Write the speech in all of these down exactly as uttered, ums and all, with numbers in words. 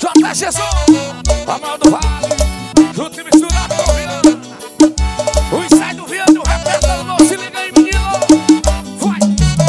J G Som, Amal do Vale, junto e misturado com o Viana. O ensaio do Viana, o repertório novo, se liga aí, menino. Vai!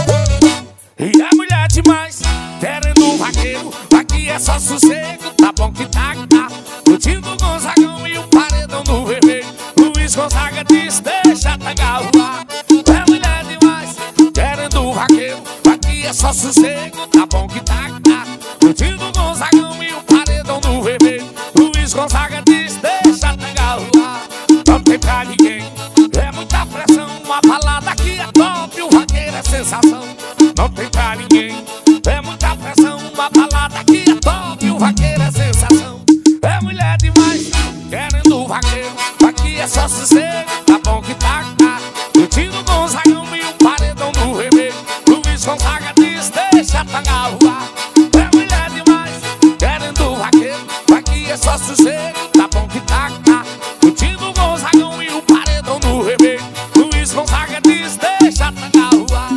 E a mulher demais, querendo um vaqueiro. Aqui é só sossego, tá bom que tá, tá. Curtindo o Gonzagão e o paredão no vermelho. Luiz Gonzaga diz, deixa tangar rolar. É mulher demais, querendo um vaqueiro. Aqui é só sossego, tá bom que tá, tá. Curtindo o Gonzagão e o paredão no vermelho. Luiz Gonzaga diz, deixa tangar rolar. Não tem pra ninguém, é muita pressão. Uma balada aqui é top, o vaqueiro é sensação. Não tem pra ninguém, é muita pressão. Uma balada aqui é top, o vaqueiro é sensação. É mulher demais, querendo o vaqueiro. Aqui é só sossego, tá bom que tá, tá. Curtindo o Gonzagão e o paredão no vermelho. Luiz Gonzaga diz, deixa tangar rolar. É mulher demais, querendo o vaqueiro. Aqui é só sossego, tá bom que tá, tá. Curtindo o Gonzagão e o paredão no vermelho. Luiz Gonzaga diz, deixa tangar rolar.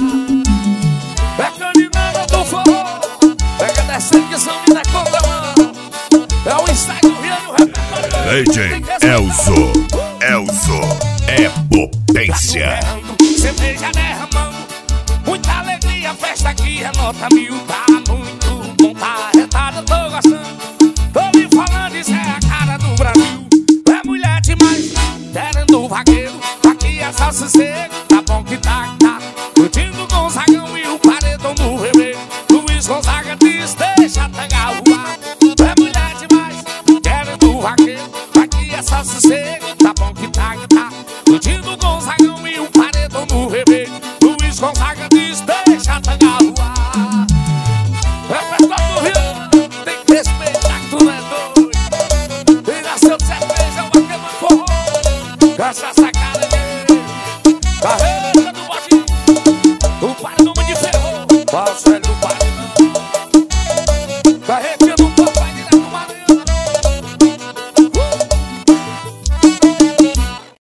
É caninada do forró, pega descendo que são mina contra mão. É o ensaio do Viana, o repertório. D J Elzo, Elzo é potência. Cerveja derramando, muita alegria, festa aqui é nota mil. Tá muito bom, tá arretado, eu tô gostando. Tô me falando, isso é a cara do Brasil. É mulher demais, querendo o vaqueiro. Aqui é só sossego, tá bom que tá, tá. Curtindo o Gonzagão e o paredão no vermelho. Luiz Gonzaga diz, deixa tangar rolar. É mulher demais, querendo o vaqueiro. Aqui é só sossego, tá bom que tá, tá. Curtindo o Gonzagão e o paredão no vermelho. Luiz Gonzaga diz, deixa tangar rolar. Repertório do Rio, tem que respeitar que tu não é doido. E nasceu de cerveja, é uma queima de forró. Gasta essa cara aí, carreira do bote. O paredão de ferro, falso é do paredão. Carrega